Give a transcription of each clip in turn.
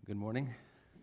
Good morning.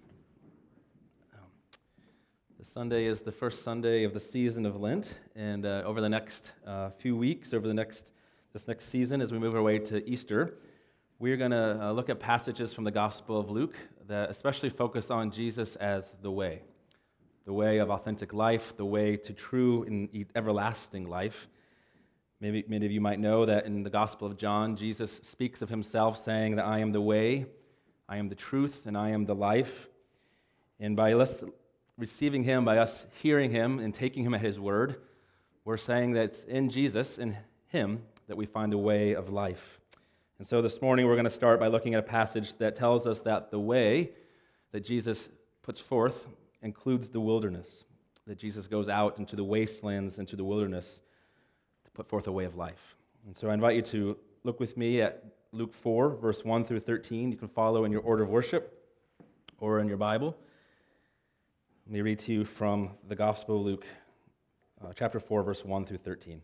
This Sunday is the first Sunday of the season of Lent, and over the next few weeks, over this next season, as we move our way to Easter, we're going to look at passages from the Gospel of Luke that especially focus on Jesus as the way of authentic life, the way to true and everlasting life. Maybe many of you might know that in the Gospel of John, Jesus speaks of himself saying that I am the way, I am the truth, and I am the life. And by us receiving him, by us hearing him and taking him at his word, we're saying that it's in Jesus, in him, that we find the way of life. And so this morning we're going to start by looking at a passage that tells us that the way that Jesus puts forth includes the wilderness, that Jesus goes out into the wastelands, into the wilderness, to put forth a way of life. And so I invite you to look with me at Luke 4, verse 1 through 13. You can follow in your order of worship or in your Bible. Let me read to you from the Gospel of Luke, chapter 4, verse 1 through 13.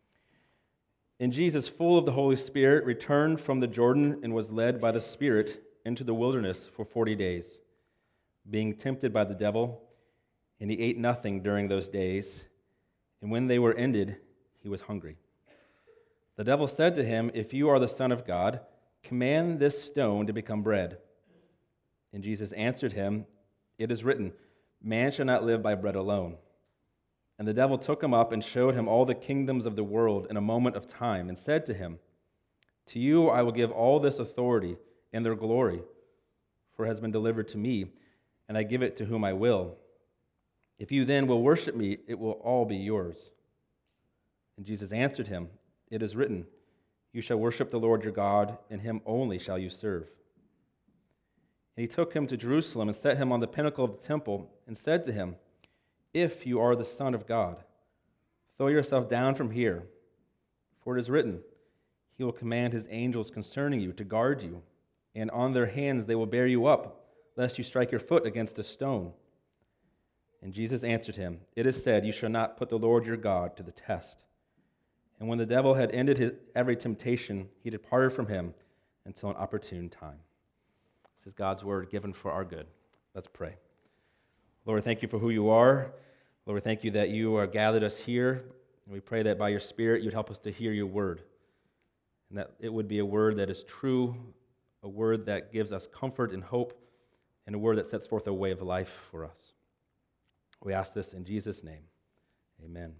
And Jesus, full of the Holy Spirit, returned from the Jordan and was led by the Spirit into the wilderness for 40 days, being tempted by the devil, and he ate nothing during those days. And when they were ended, he was hungry. The devil said to him, "If you are the Son of God, command this stone to become bread." And Jesus answered him, "It is written, man shall not live by bread alone." And the devil took him up and showed him all the kingdoms of the world in a moment of time, and said to him, "To you I will give all this authority and their glory, for it has been delivered to me, and I give it to whom I will. If you then will worship me, it will all be yours." And Jesus answered him, "It is written, you shall worship the Lord your God, and him only shall you serve." And he took him to Jerusalem and set him on the pinnacle of the temple and said to him, "If you are the Son of God, throw yourself down from here, for it is written, he will command his angels concerning you to guard you, and on their hands they will bear you up, lest you strike your foot against a stone." And Jesus answered him, "It is said, you shall not put the Lord your God to the test." And when the devil had ended every temptation, he departed from him until an opportune time. This is God's word given for our good. Let's pray. Lord, thank you for who you are. Lord, thank you that you are gathered us here. And we pray that by your Spirit you'd help us to hear your word, and that it would be a word that is true, a word that gives us comfort and hope, and a word that sets forth a way of life for us. We ask this in Jesus' name. Amen.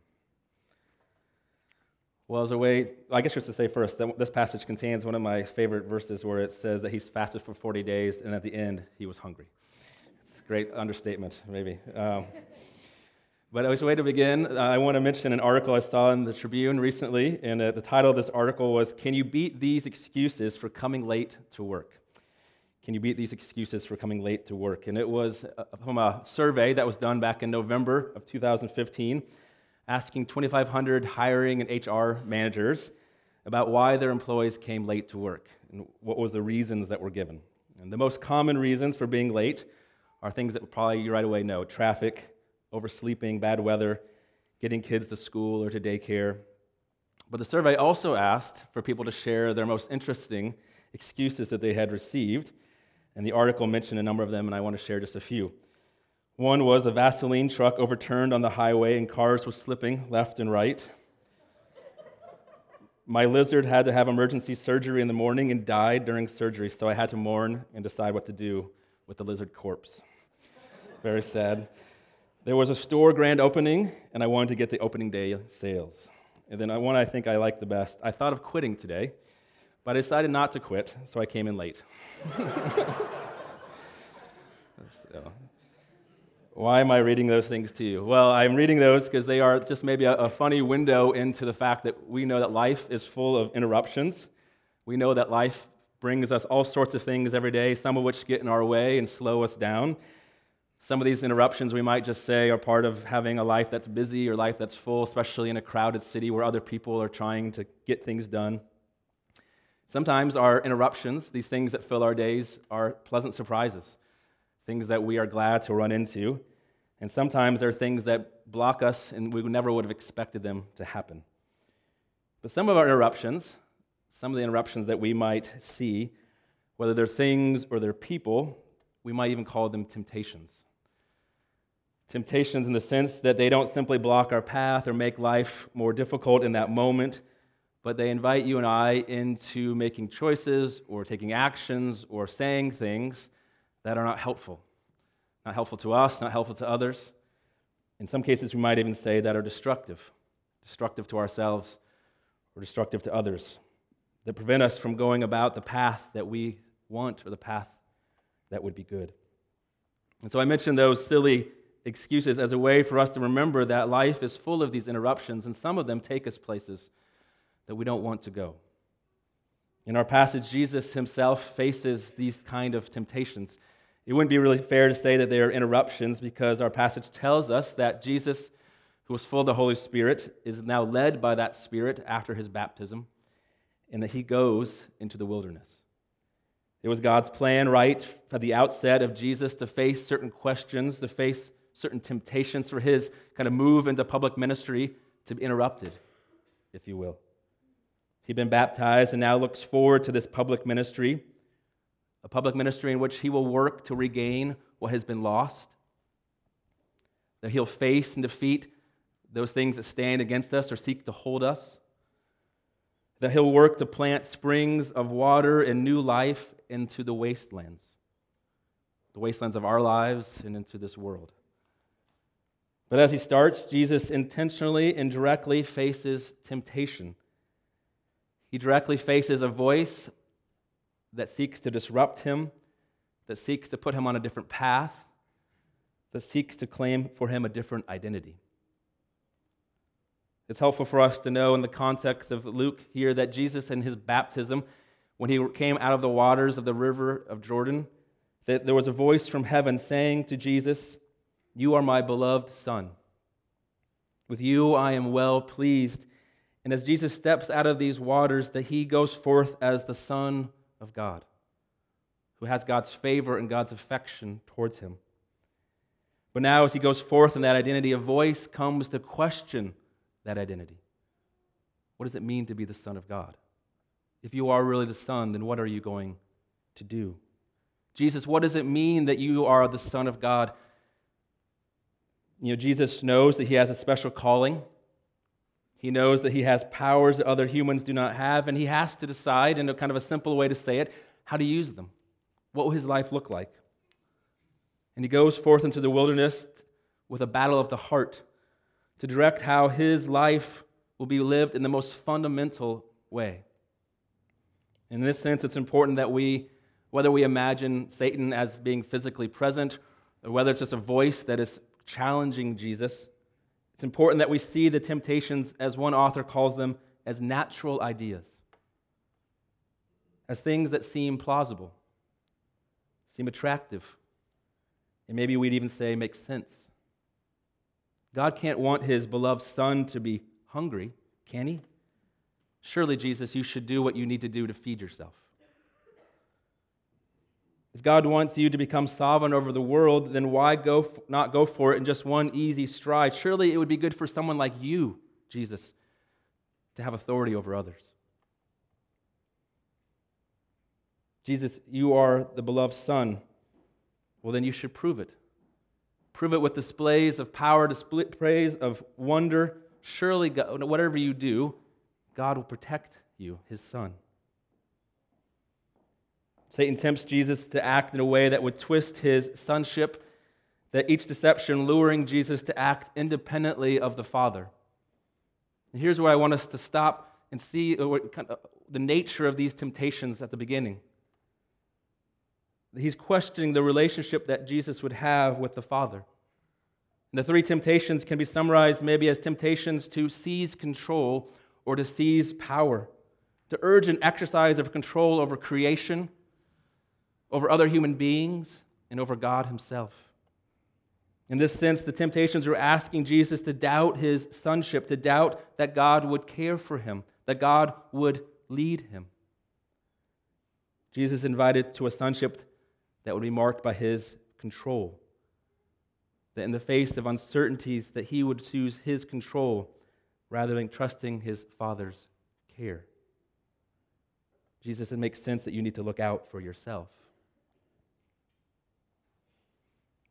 Well, as a way, I guess just to say first, that this passage contains one of my favorite verses where it says that he's fasted for 40 days, and at the end, he was hungry. It's a great understatement, maybe. But as a way to begin, I want to mention an article I saw in the Tribune recently, and the title of this article was, "Can you beat these excuses for coming late to work?" Can you beat these excuses for coming late to work? And it was from a survey that was done back in November of 2015, asking 2,500 hiring and HR managers about why their employees came late to work and what was the reasons that were given. And the most common reasons for being late are things that probably you right away know: traffic, oversleeping, bad weather, getting kids to school or to daycare. But the survey also asked for people to share their most interesting excuses that they had received, and the article mentioned a number of them, and I want to share just a few. One was a Vaseline truck overturned on the highway and cars were slipping left and right. My lizard had to have emergency surgery in the morning and died during surgery, so I had to mourn and decide what to do with the lizard corpse. Very sad. There was a store grand opening, and I wanted to get the opening day sales. And then one I think I liked the best. I thought of quitting today, but I decided not to quit, so I came in late. So, why am I reading those things to you? Well, I'm reading those because they are just maybe a funny window into the fact that we know that life is full of interruptions. We know that life brings us all sorts of things every day, some of which get in our way and slow us down. Some of these interruptions, we might just say, are part of having a life that's busy or life that's full, especially in a crowded city where other people are trying to get things done. Sometimes our interruptions, these things that fill our days, are pleasant surprises, things that we are glad to run into. And sometimes there are things that block us and we never would have expected them to happen. But some of our interruptions, some of the interruptions that we might see, whether they're things or they're people, we might even call them temptations. Temptations in the sense that they don't simply block our path or make life more difficult in that moment, but they invite you and I into making choices or taking actions or saying things that are not helpful. Not helpful to us, not helpful to others. In some cases, we might even say that are destructive to ourselves or destructive to others, that prevent us from going about the path that we want or the path that would be good. And so I mentioned those silly excuses as a way for us to remember that life is full of these interruptions, and some of them take us places that we don't want to go. In our passage, Jesus himself faces these kind of temptations. It wouldn't be really fair to say that they are interruptions, because our passage tells us that Jesus, who was full of the Holy Spirit, is now led by that Spirit after his baptism, and that he goes into the wilderness. It was God's plan right at the outset of Jesus to face certain questions, to face certain temptations for his kind of move into public ministry to be interrupted, if you will. He'd been baptized and now looks forward to this public ministry, a public ministry in which he will work to regain what has been lost, that he'll face and defeat those things that stand against us or seek to hold us, that he'll work to plant springs of water and new life into the wastelands of our lives and into this world. But as he starts, Jesus intentionally and directly faces temptation. He directly faces a voice that seeks to disrupt him, that seeks to put him on a different path, that seeks to claim for him a different identity. It's helpful for us to know in the context of Luke here that Jesus in his baptism, when he came out of the waters of the river of Jordan, that there was a voice from heaven saying to Jesus, "You are my beloved Son. With you I am well pleased." And as Jesus steps out of these waters, that he goes forth as the Son of God, who has God's favor and God's affection towards him. But now as he goes forth in that identity, a voice comes to question that identity. What does it mean to be the Son of God? If you are really the Son, then what are you going to do? Jesus, what does it mean that you are the Son of God? Jesus knows that he has a special calling. He knows that he has powers that other humans do not have, and he has to decide, in a kind of a simple way to say it, how to use them. What will his life look like? And he goes forth into the wilderness with a battle of the heart to direct how his life will be lived in the most fundamental way. In this sense, it's important that whether we imagine Satan as being physically present, or whether it's just a voice that is challenging Jesus, it's important that we see the temptations, as one author calls them, as natural ideas, as things that seem plausible, seem attractive, and maybe we'd even say make sense. God can't want his beloved Son to be hungry, can he? Surely, Jesus, you should do what you need to do to feed yourself. If God wants you to become sovereign over the world, then why not go for it in just one easy stride? Surely it would be good for someone like you, Jesus, to have authority over others. Jesus, you are the beloved Son. Well, then you should prove it. Prove it with displays of power, displays of wonder. Surely, God, whatever you do, God will protect you, his Son. Satan tempts Jesus to act in a way that would twist his sonship, that each deception luring Jesus to act independently of the Father. And here's where I want us to stop and see the nature of these temptations at the beginning. He's questioning the relationship that Jesus would have with the Father. And the three temptations can be summarized maybe as temptations to seize control or to seize power, to urge an exercise of control over creation, over other human beings, and over God himself. In this sense, the temptations are asking Jesus to doubt his sonship, to doubt that God would care for him, that God would lead him. Jesus invited to a sonship that would be marked by his control, that in the face of uncertainties that he would choose his control rather than trusting his Father's care. Jesus, it makes sense that you need to look out for yourself.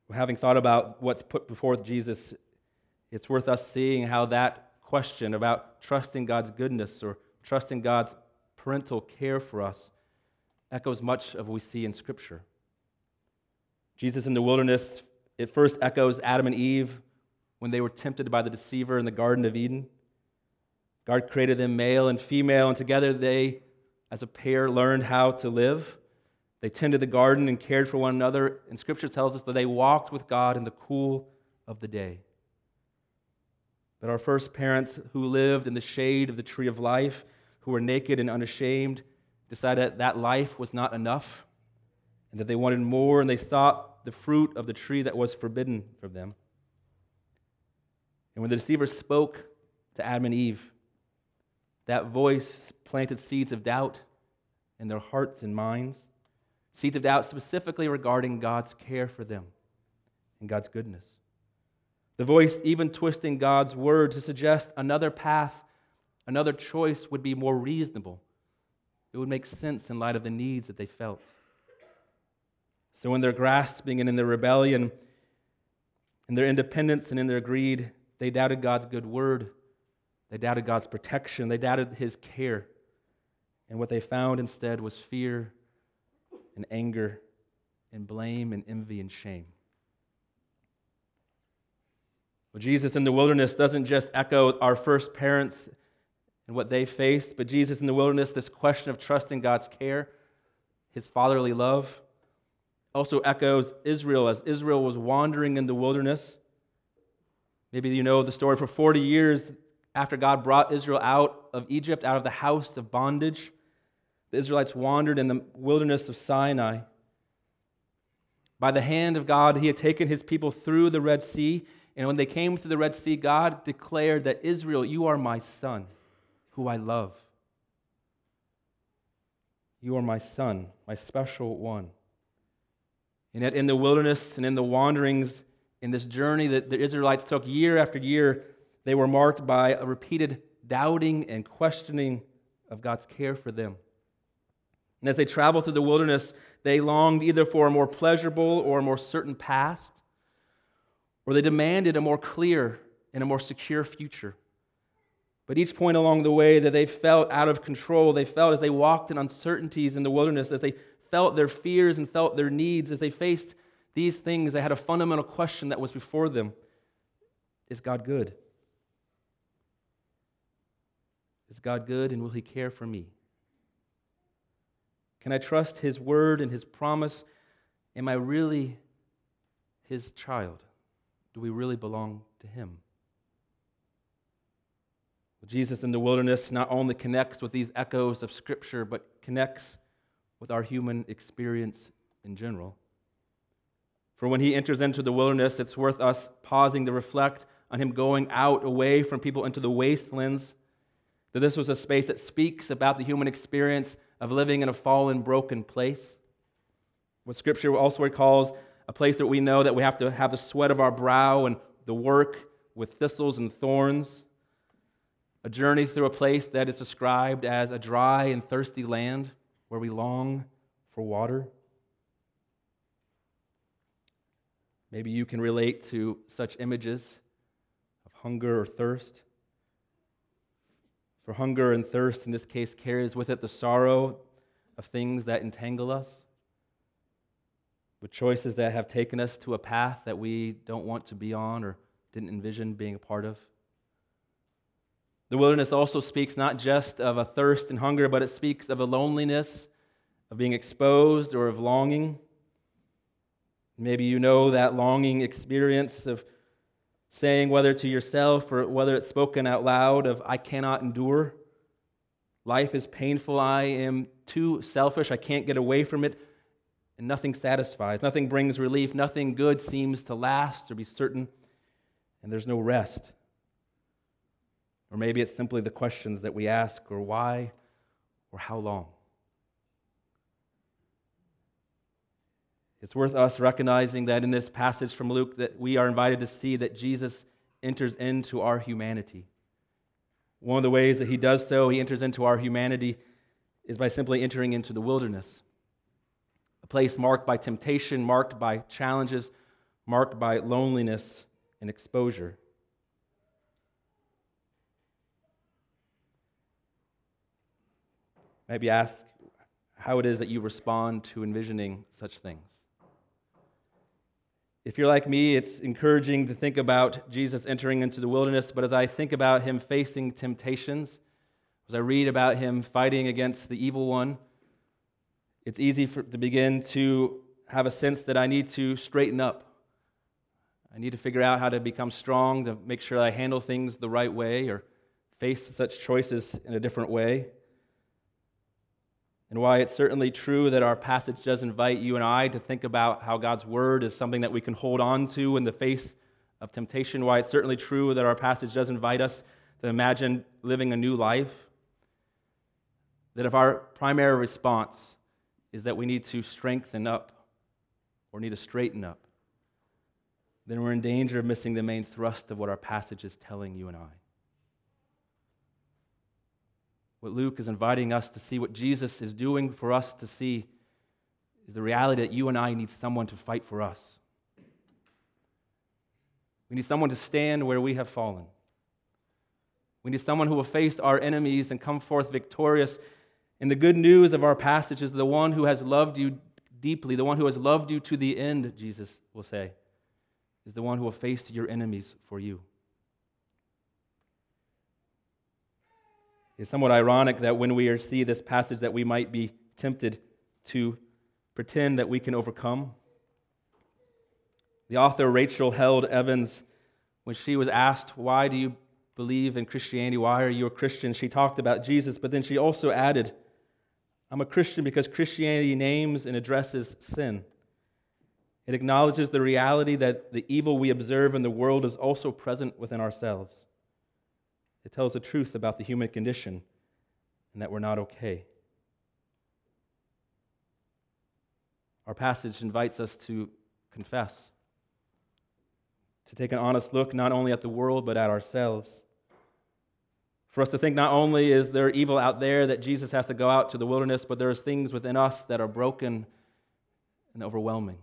Having thought about what's put before Jesus, it's worth us seeing how that question about trusting God's goodness or trusting God's parental care for us echoes much of what we see in Scripture. Jesus in the wilderness, it first echoes Adam and Eve when they were tempted by the deceiver in the Garden of Eden. God created them male and female, and together they, as a pair, learned how to live. They tended the garden and cared for one another, and Scripture tells us that they walked with God in the cool of the day. But our first parents, who lived in the shade of the tree of life, who were naked and unashamed, decided that life was not enough, and that they wanted more, and they sought the fruit of the tree that was forbidden from them. And when the deceiver spoke to Adam and Eve, that voice planted seeds of doubt in their hearts and minds, seeds of doubt specifically regarding God's care for them and God's goodness. The voice even twisting God's word to suggest another path, another choice would be more reasonable. It would make sense in light of the needs that they felt. So in their grasping and in their rebellion, in their independence and in their greed, they doubted God's good word. They doubted God's protection. They doubted His care. And what they found instead was fear and anger and blame and envy and shame. Well, Jesus in the wilderness doesn't just echo our first parents and what they faced, but Jesus in the wilderness, this question of trusting God's care, His fatherly love, also echoes Israel as Israel was wandering in the wilderness. Maybe you know the story. For 40 years after God brought Israel out of Egypt, out of the house of bondage, the Israelites wandered in the wilderness of Sinai. By the hand of God, He had taken His people through the Red Sea, and when they came through the Red Sea, God declared that, Israel, you are my son, who I love. You are my son, my special one. And yet in the wilderness and in the wanderings, in this journey that the Israelites took year after year, they were marked by a repeated doubting and questioning of God's care for them. And as they traveled through the wilderness, they longed either for a more pleasurable or a more certain past, or they demanded a more clear and a more secure future. But each point along the way that they felt out of control, they felt as they walked in uncertainties in the wilderness, as they felt their fears and felt their needs, as they faced these things, they had a fundamental question that was before them. Is God good? Is God good, and will He care for me? Can I trust His word and His promise? Am I really His child? Do we really belong to Him? Well, Jesus in the wilderness not only connects with these echoes of Scripture, but connects with our human experience in general. For when He enters into the wilderness, it's worth us pausing to reflect on Him going out away from people into the wastelands, that this was a space that speaks about the human experience of living in a fallen, broken place. What Scripture also recalls a place that we know that we have to have the sweat of our brow and the work with thistles and thorns. A journey through a place that is described as a dry and thirsty land where we long for water. Maybe you can relate to such images of hunger or thirst. For hunger and thirst, in this case, carries with it the sorrow of things that entangle us, with choices that have taken us to a path that we don't want to be on or didn't envision being a part of. The wilderness also speaks not just of a thirst and hunger, but it speaks of a loneliness, of being exposed or of longing. Maybe you know that longing experience of saying, whether to yourself or whether it's spoken out loud, of I cannot endure. Life is painful. I am too selfish. I can't get away from it. And nothing satisfies. Nothing brings relief. Nothing good seems to last or be certain. And there's no rest. Or maybe it's simply the questions that we ask, or why, or how long. It's worth us recognizing that in this passage from Luke that we are invited to see that Jesus enters into our humanity. One of the ways that He does so, He enters into our humanity, is by simply entering into the wilderness. A place marked by temptation, marked by challenges, marked by loneliness and exposure. Maybe ask how it is that you respond to envisioning such things. If you're like me, it's encouraging to think about Jesus entering into the wilderness, but as I think about him facing temptations, as I read about him fighting against the evil one, it's easy to begin to have a sense that I need to straighten up. I need to figure out how to become strong, to make sure I handle things the right way or face such choices in a different way. And why it's certainly true that our passage does invite you and I to think about how God's Word is something that we can hold on to in the face of temptation. Why it's certainly true that our passage does invite us to imagine living a new life. That if our primary response is that we need to strengthen up or need to straighten up, then we're in danger of missing the main thrust of what our passage is telling you and I. What Luke is inviting us to see, what Jesus is doing for us to see, is the reality that you and I need someone to fight for us. We need someone to stand where we have fallen. We need someone who will face our enemies and come forth victorious. And the good news of our passage is the one who has loved you deeply, the one who has loved you to the end, Jesus will say, is the one who will face your enemies for you. It's somewhat ironic that when we see this passage that we might be tempted to pretend that we can overcome. The author Rachel Held Evans, when she was asked, why do you believe in Christianity? Why are you a Christian? She talked about Jesus, but then she also added, I'm a Christian because Christianity names and addresses sin. It acknowledges the reality that the evil we observe in the world is also present within ourselves. It tells the truth about the human condition and that we're not okay. Our passage invites us to confess, to take an honest look not only at the world but at ourselves. For us to think not only is there evil out there that Jesus has to go out to the wilderness, but there's things within us that are broken and overwhelming.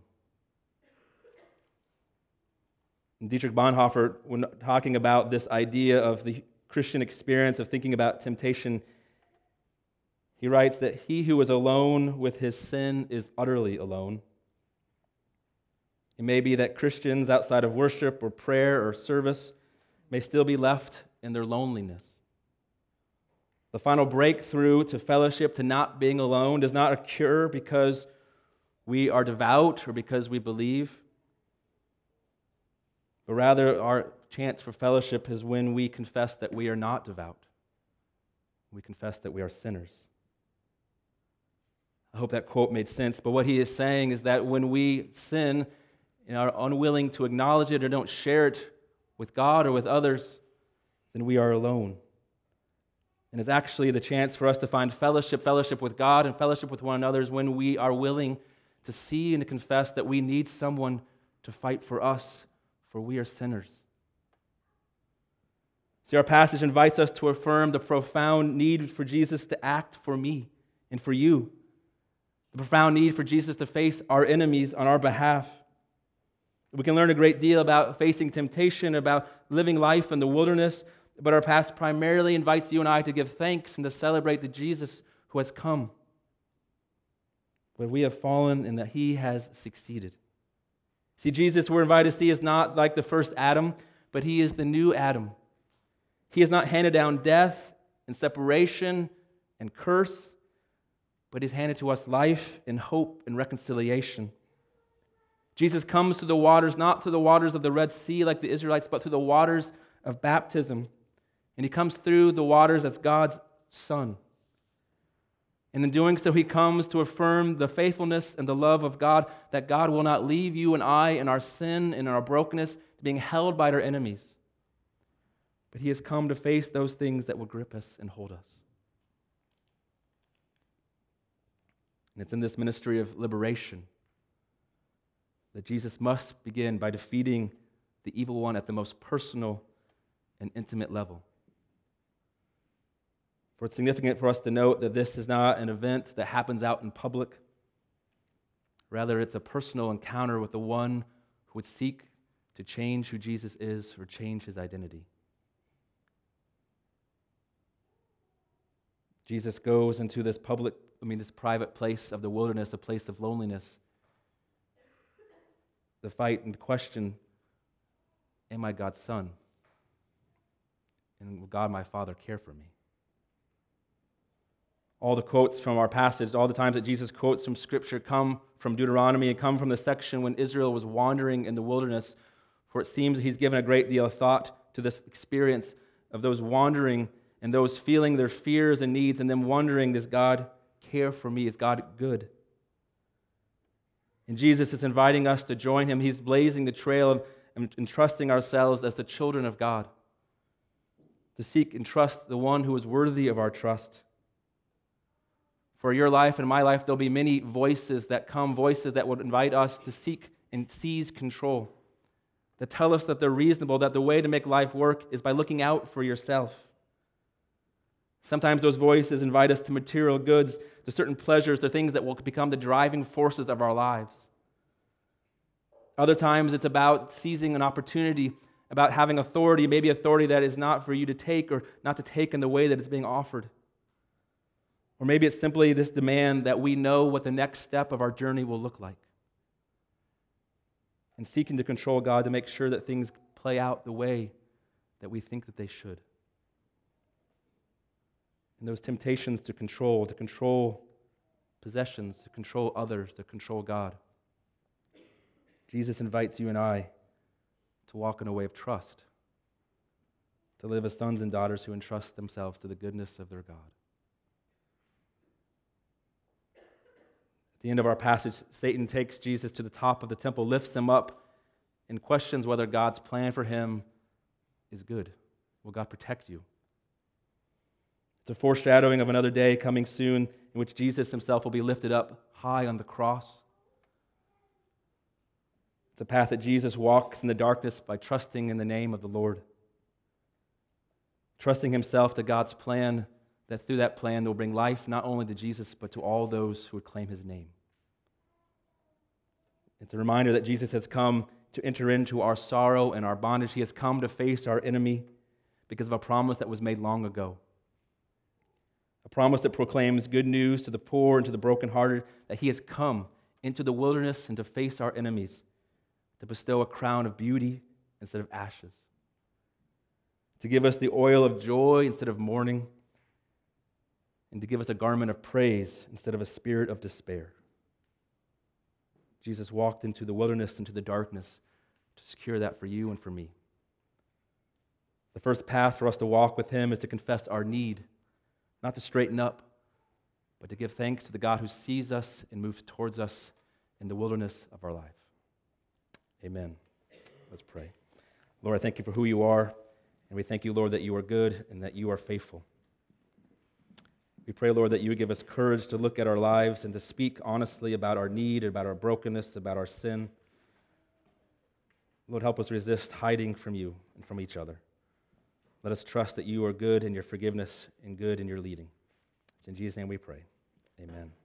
And Dietrich Bonhoeffer, when talking about this idea of the Christian experience of thinking about temptation, he writes that he who is alone with his sin is utterly alone. It may be that Christians outside of worship or prayer or service may still be left in their loneliness. The final breakthrough to fellowship, to not being alone, does not occur because we are devout or because we believe, but rather our chance for fellowship is when we confess that we are not devout. We confess that we are sinners. I hope that quote made sense, but what he is saying is that when we sin and are unwilling to acknowledge it or don't share it with God or with others, then we are alone. And it's actually the chance for us to find fellowship with God and fellowship with one another is when we are willing to see and to confess that we need someone to fight for us, for we are sinners. See, our passage invites us to affirm the profound need for Jesus to act for me and for you. The profound need for Jesus to face our enemies on our behalf. We can learn a great deal about facing temptation, about living life in the wilderness, but our passage primarily invites you and I to give thanks and to celebrate the Jesus who has come. But we have fallen and that he has succeeded. See, Jesus, we're invited to see, is not like the first Adam, but he is the new Adam. He has not handed down death and separation and curse, but he's handed to us life and hope and reconciliation. Jesus comes through the waters, not through the waters of the Red Sea like the Israelites, but through the waters of baptism. And he comes through the waters as God's Son. And in doing so, he comes to affirm the faithfulness and the love of God, that God will not leave you and I in our sin and in our brokenness, being held by our enemies. But he has come to face those things that will grip us and hold us. And it's in this ministry of liberation that Jesus must begin by defeating the evil one at the most personal and intimate level. For it's significant for us to note that this is not an event that happens out in public. Rather, it's a personal encounter with the one who would seek to change who Jesus is or change his identity. Jesus goes into this private place of the wilderness, a place of loneliness. The fight and question, am I God's son? And will God my Father care for me? All the quotes from our passage, all the times that Jesus quotes from Scripture come from Deuteronomy and come from the section when Israel was wandering in the wilderness. For it seems he's given a great deal of thought to this experience of those wandering and those feeling their fears and needs and them wondering, does God care for me? Is God good? And Jesus is inviting us to join him. He's blazing the trail of entrusting ourselves as the children of God, to seek and trust the one who is worthy of our trust. For your life and my life, there'll be many voices that come, voices that would invite us to seek and seize control, that tell us that they're reasonable, that the way to make life work is by looking out for yourself. Sometimes those voices invite us to material goods, to certain pleasures, to things that will become the driving forces of our lives. Other times it's about seizing an opportunity, about having authority, maybe authority that is not for you to take or not to take in the way that it's being offered. Or maybe it's simply this demand that we know what the next step of our journey will look like. And seeking to control God to make sure that things play out the way that we think that they should. And those temptations to control possessions, to control others, to control God. Jesus invites you and I to walk in a way of trust, to live as sons and daughters who entrust themselves to the goodness of their God. At the end of our passage, Satan takes Jesus to the top of the temple, lifts him up, and questions whether God's plan for him is good. Will God protect you? It's a foreshadowing of another day coming soon in which Jesus himself will be lifted up high on the cross. It's a path that Jesus walks in the darkness by trusting in the name of the Lord. Trusting himself to God's plan, that through that plan will bring life not only to Jesus, but to all those who would claim his name. It's a reminder that Jesus has come to enter into our sorrow and our bondage. He has come to face our enemy because of a promise that was made long ago. A promise that proclaims good news to the poor and to the brokenhearted, that he has come into the wilderness and to face our enemies, to bestow a crown of beauty instead of ashes, to give us the oil of joy instead of mourning, and to give us a garment of praise instead of a spirit of despair. Jesus walked into the wilderness, into the darkness, to secure that for you and for me. The first path for us to walk with him is to confess our need, not to straighten up, but to give thanks to the God who sees us and moves towards us in the wilderness of our life. Amen. Let's pray. Lord, I thank you for who you are, and we thank you, Lord, that you are good and that you are faithful. We pray, Lord, that you would give us courage to look at our lives and to speak honestly about our need, about our brokenness, about our sin. Lord, help us resist hiding from you and from each other. Let us trust that you are good in your forgiveness and good in your leading. It's in Jesus' name we pray. Amen.